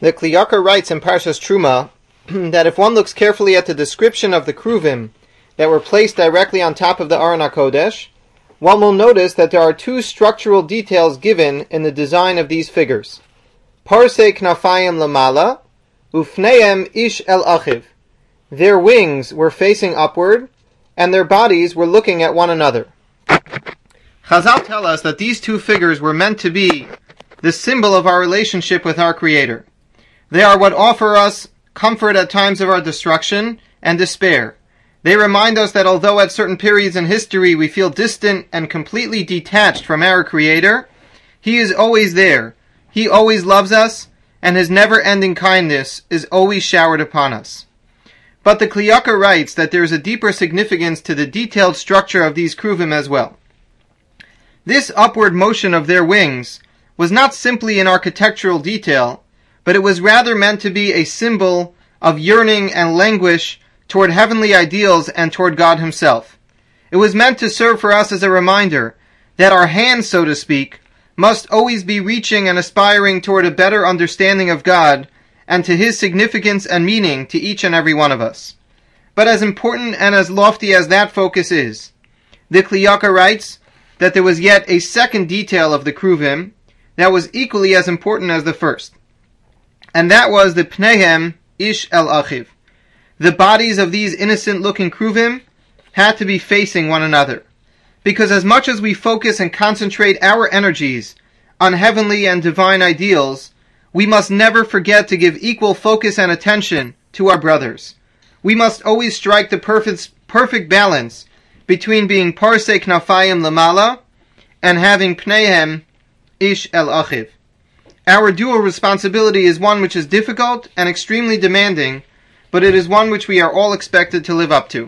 The Kli Yakar writes in Parshas Truma that if one looks carefully at the description of the kruvim that were placed directly on top of the Aron HaKodesh, one will notice that there are two structural details given in the design of these figures. Parsei knafayim lamala, ufneim ish el achiv. Their wings were facing upward, and their bodies were looking at one another. Chazal tell us that these two figures were meant to be the symbol of our relationship with our Creator. They are what offer us comfort at times of our destruction and despair. They remind us that although at certain periods in history we feel distant and completely detached from our Creator, He is always there. He always loves us, and His never-ending kindness is always showered upon us. But the Kli Yakar writes that there is a deeper significance to the detailed structure of these kruvim as well. This upward motion of their wings was not simply an architectural detail, but it was rather meant to be a symbol of yearning and languish toward heavenly ideals and toward God Himself. It was meant to serve for us as a reminder that our hands, so to speak, must always be reaching and aspiring toward a better understanding of God and to His significance and meaning to each and every one of us. But as important and as lofty as that focus is, the Kli Yakar writes that there was yet a second detail of the kruvim that was equally as important as the first. And that was the pneihem ish el achiv. The bodies of these innocent-looking kruvim had to be facing one another. Because as much as we focus and concentrate our energies on heavenly and divine ideals, we must never forget to give equal focus and attention to our brothers. We must always strike the perfect balance between being parsei knafayim lamala and having pneihem ish el achiv. Our dual responsibility is one which is difficult and extremely demanding, but it is one which we are all expected to live up to.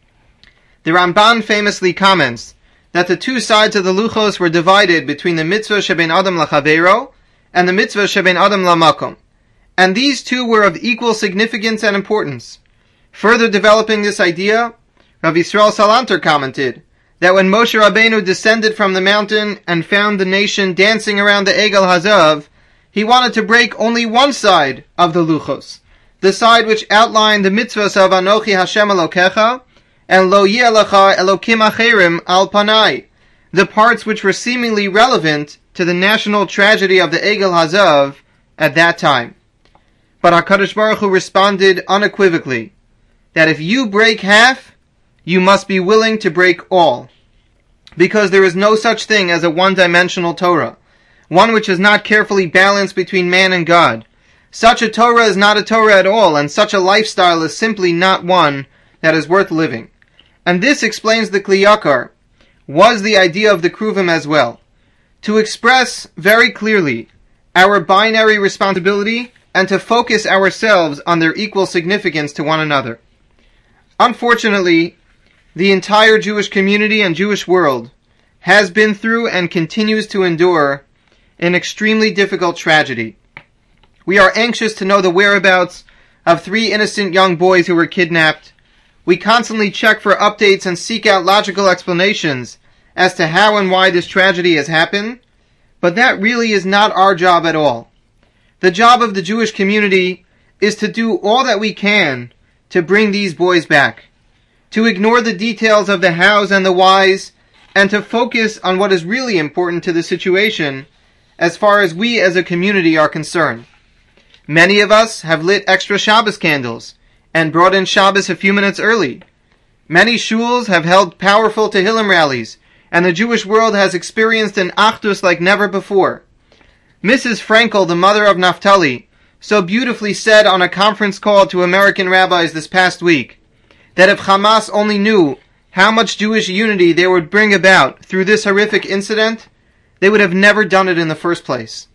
The Ramban famously comments that the two sides of the luchos were divided between the mitzvah sheben adam lachavero and the mitzvah sheben adam lamakom, and these two were of equal significance and importance. Further developing this idea, Rav Yisrael Salanter commented that when Moshe Rabbeinu descended from the mountain and found the nation dancing around the Egel Hazav, he wanted to break only one side of the luchos, the side which outlined the mitzvahs of Anochi Hashem Elokecha and Lo Yeh Lecha Elokim Acherim Al Panai, the parts which were seemingly relevant to the national tragedy of the Egel Hazav at that time. But HaKadosh Baruch Hu responded unequivocally that if you break half, you must be willing to break all, because there is no such thing as a one-dimensional Torah, one which is not carefully balanced between man and God. Such a Torah is not a Torah at all, and such a lifestyle is simply not one that is worth living. And this explains the Kli Yakar, was the idea of the kruvim as well, to express very clearly our binary responsibility and to focus ourselves on their equal significance to one another. Unfortunately, the entire Jewish community and Jewish world has been through and continues to endure an extremely difficult tragedy. We are anxious to know the whereabouts of 3 innocent young boys who were kidnapped. We constantly check for updates and seek out logical explanations as to how and why this tragedy has happened, but that really is not our job at all. The job of the Jewish community is to do all that we can to bring these boys back, to ignore the details of the hows and the whys, and to focus on what is really important to the situation as far as we as a community are concerned. Many of us have lit extra Shabbos candles and brought in Shabbos a few minutes early. Many shuls have held powerful Tehillim rallies, and the Jewish world has experienced an achdus like never before. Mrs. Frankel, the mother of Naftali, so beautifully said on a conference call to American rabbis this past week, that if Hamas only knew how much Jewish unity they would bring about through this horrific incident, they would have never done it in the first place.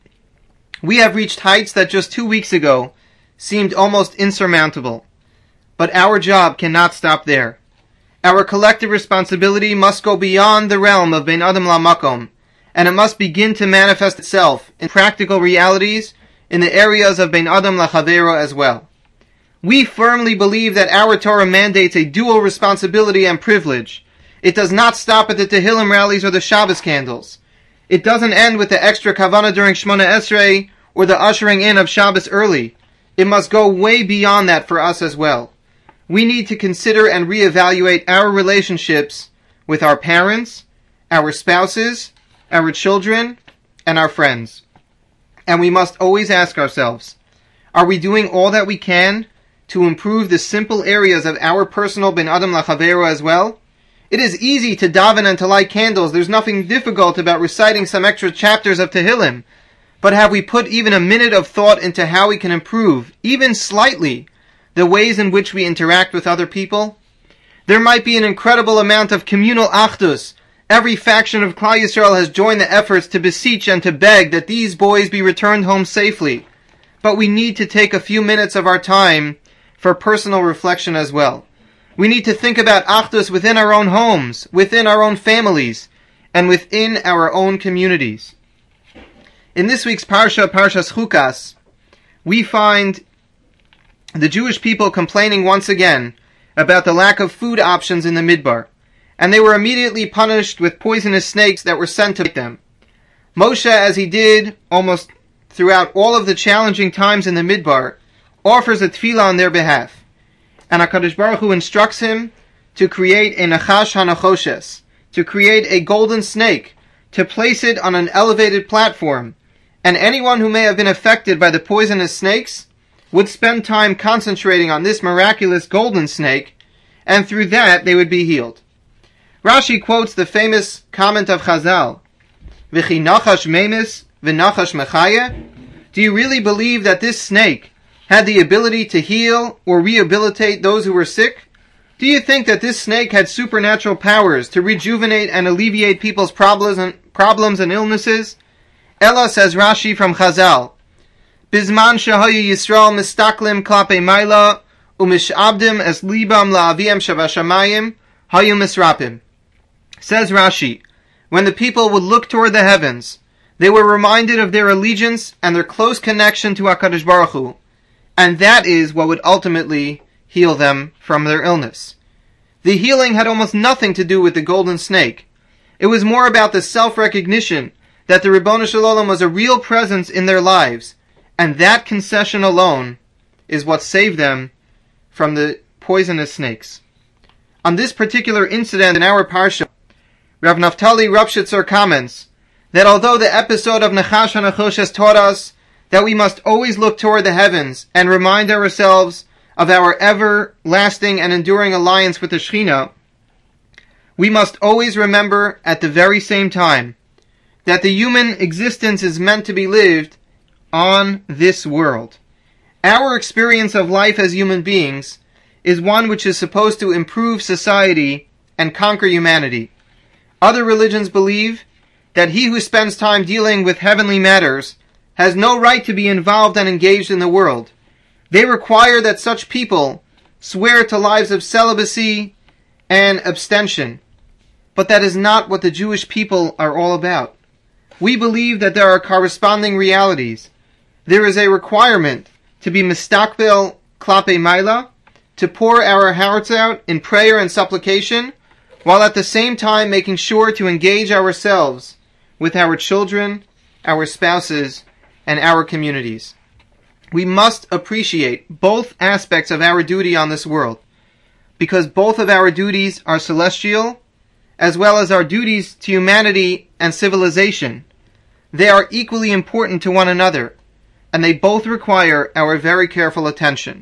We have reached heights that just 2 weeks ago seemed almost insurmountable. But our job cannot stop there. Our collective responsibility must go beyond the realm of Ben Adam LaMakom, and it must begin to manifest itself in practical realities in the areas of Ben Adam LaChavero as well. We firmly believe that our Torah mandates a dual responsibility and privilege. It does not stop at the Tehillim rallies or the Shabbos candles. It doesn't end with the extra kavanah during Shmona Esrei or the ushering in of Shabbos early. It must go way beyond that for us as well. We need to consider and reevaluate our relationships with our parents, our spouses, our children, and our friends. And we must always ask ourselves, are we doing all that we can to improve the simple areas of our personal ben adam lachavero as well? It is easy to daven and to light candles. There's nothing difficult about reciting some extra chapters of Tehillim. But have we put even a minute of thought into how we can improve, even slightly, the ways in which we interact with other people? There might be an incredible amount of communal achdus. Every faction of Klal Yisrael has joined the efforts to beseech and to beg that these boys be returned home safely. But we need to take a few minutes of our time for personal reflection as well. We need to think about achdus within our own homes, within our own families, and within our own communities. In this week's Parsha, Parshas Chukas, we find the Jewish people complaining once again about the lack of food options in the Midbar, and they were immediately punished with poisonous snakes that were sent to bite them. Moshe, as he did almost throughout all of the challenging times in the Midbar, offers a tefillah on their behalf. And HaKadosh Baruch Hu instructs him to create a Nachash HaNachoshes, to create a golden snake, to place it on an elevated platform, and anyone who may have been affected by the poisonous snakes would spend time concentrating on this miraculous golden snake, and through that they would be healed. Rashi quotes the famous comment of Chazal, V'chi nachash memis v'nachash mechaya. Do you really believe that this snake had the ability to heal or rehabilitate those who were sick? Do you think that this snake had supernatural powers to rejuvenate and alleviate people's problems and illnesses? Ella, says Rashi from Chazal, Bizman shahayu Yisrael mistaklim klape maila umishabdim es libam la'aviem shavashamayim hayu misrapim. Says Rashi, when the people would look toward the heavens, they were reminded of their allegiance and their close connection to HaKadosh Baruch Hu, and that is what would ultimately heal them from their illness. The healing had almost nothing to do with the golden snake. It was more about the self-recognition that the Ribbono Shel Olam was a real presence in their lives, and that concession alone is what saved them from the poisonous snakes. On this particular incident in our Parsha, Rav Naftali Ropshitzer comments that although the episode of Nachash HaNachoshes taught us that we must always look toward the heavens and remind ourselves of our everlasting and enduring alliance with the Shekhinah, we must always remember at the very same time that the human existence is meant to be lived on this world. Our experience of life as human beings is one which is supposed to improve society and conquer humanity. Other religions believe that he who spends time dealing with heavenly matters has no right to be involved and engaged in the world. They require that such people swear to lives of celibacy and abstention. But that is not what the Jewish people are all about. We believe that there are corresponding realities. There is a requirement to be mistakbel klape maila, to pour our hearts out in prayer and supplication, while at the same time making sure to engage ourselves with our children, our spouses, and our communities. We must appreciate both aspects of our duty on this world, because both of our duties are celestial, as well as our duties to humanity and civilization. They are equally important to one another, and they both require our very careful attention.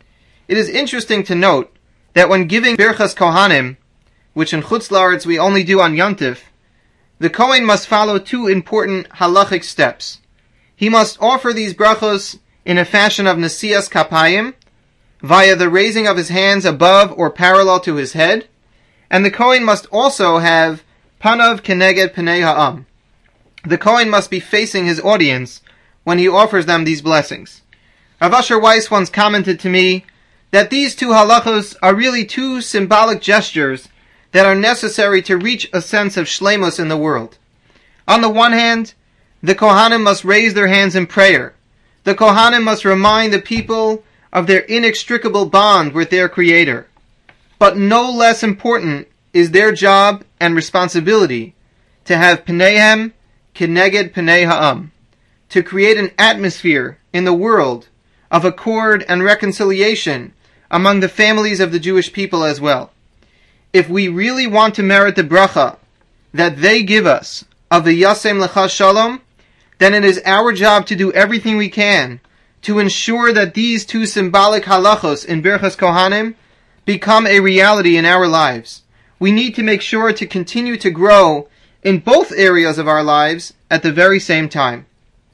It is interesting to note that when giving Birchas Kohanim, which in Chutz La'aretz we only do on Yontif, the Kohen must follow two important halachic steps. He must offer these brachos in a fashion of Nesias Kapayim, via the raising of his hands above or parallel to his head, and the Kohen must also have Panav Keneged Pnei Ha'am. The Kohen must be facing his audience when he offers them these blessings. Rav Asher Weiss once commented to me that these two halachos are really two symbolic gestures that are necessary to reach a sense of shleimus in the world. On the one hand, the Kohanim must raise their hands in prayer. The Kohanim must remind the people of their inextricable bond with their Creator. But no less important is their job and responsibility to have Pneihem Keneged Pnei Ha'am, to create an atmosphere in the world of accord and reconciliation among the families of the Jewish people as well. If we really want to merit the bracha that they give us of the Yasem Lecha Shalom, then it is our job to do everything we can to ensure that these two symbolic halachos in Birchas Kohanim become a reality in our lives. We need to make sure to continue to grow in both areas of our lives at the very same time.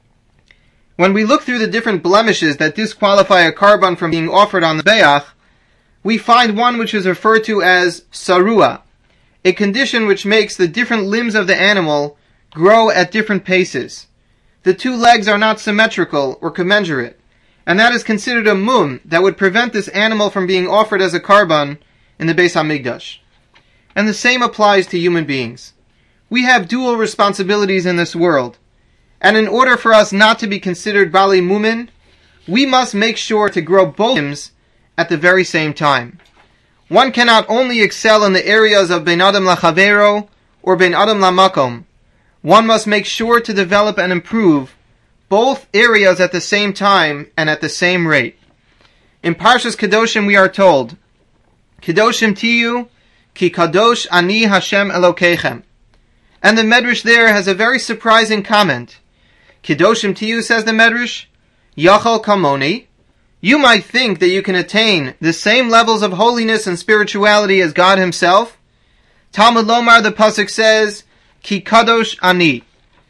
When we look through the different blemishes that disqualify a karban from being offered on the Be'ach, we find one which is referred to as sarua, a condition which makes the different limbs of the animal grow at different paces. The two legs are not symmetrical or commensurate, and that is considered a mum that would prevent this animal from being offered as a karban in the Beis HaMikdash. And the same applies to human beings. We have dual responsibilities in this world, and in order for us not to be considered Bali Mumin, we must make sure to grow both limbs at the very same time. One cannot only excel in the areas of Ben Adam LaChavero or Ben Adam LaMakom. One must make sure to develop and improve both areas at the same time and at the same rate. In Parshas Kedoshim we are told, Kedoshim tiyu, ki kadosh ani Hashem Elokeichem. And the Medrash there has a very surprising comment. Kedoshim tiyu, says the Medrash, Yachal kamoni. You might think that you can attain the same levels of holiness and spirituality as God Himself. Talmud Lomar, the pasuk says, Ki kadosh ani,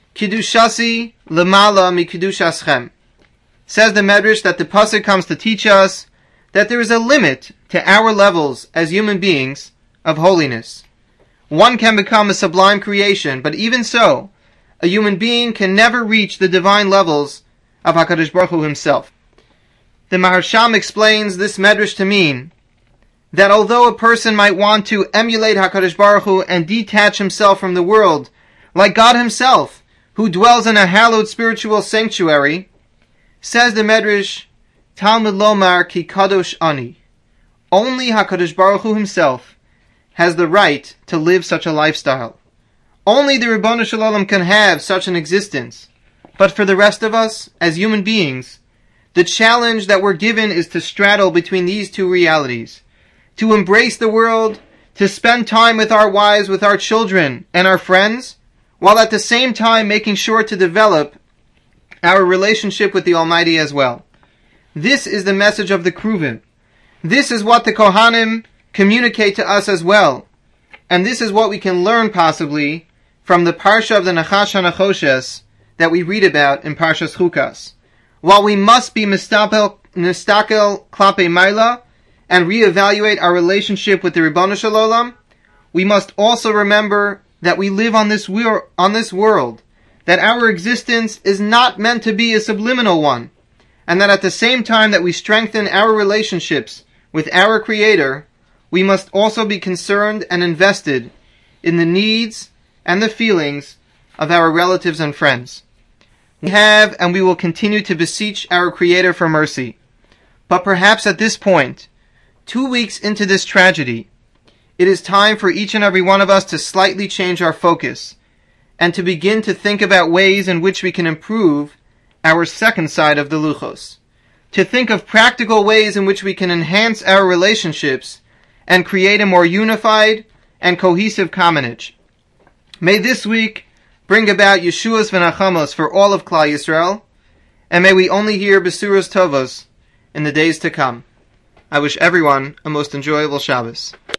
kidushasi lemala mi kidushaschem. Says the Medrash that the pasuk comes to teach us that there is a limit to our levels as human beings of holiness. One can become a sublime creation, but even so, a human being can never reach the divine levels of HaKadosh Baruch Hu Himself. The Maharsham explains this Medrash to mean that although a person might want to emulate HaKadosh Baruch Hu and detach himself from the world, like God Himself, who dwells in a hallowed spiritual sanctuary, says the Medrash, Talmud Lomar ki kadosh ani. Only HaKadosh Baruch Hu Himself has the right to live such a lifestyle. Only the Ribono Shel Olam can have such an existence. But for the rest of us, as human beings, the challenge that we're given is to straddle between these two realities, to embrace the world, to spend time with our wives, with our children, and our friends, while at the same time making sure to develop our relationship with the Almighty as well. This is the message of the Kruvim. This is what the Kohanim communicate to us as well. And this is what we can learn possibly from the Parsha of the Nachash HaNachoshes that we read about in Parshas Chukas. While we must be mistakel klape maila and reevaluate our relationship with the Ribono Shel Olam, we must also remember that we live on this world, that our existence is not meant to be a subliminal one, and that at the same time that we strengthen our relationships with our Creator, we must also be concerned and invested in the needs and the feelings of our relatives and friends. We have and we will continue to beseech our Creator for mercy. But perhaps at this point, 2 weeks into this tragedy, it is time for each and every one of us to slightly change our focus and to begin to think about ways in which we can improve our second side of the Luchos. To think of practical ways in which we can enhance our relationships and create a more unified and cohesive commonage. May this week bring about Yeshuas v'Nachamos for all of Klal Yisrael, and may we only hear Besuros Tovos in the days to come. I wish everyone a most enjoyable Shabbos.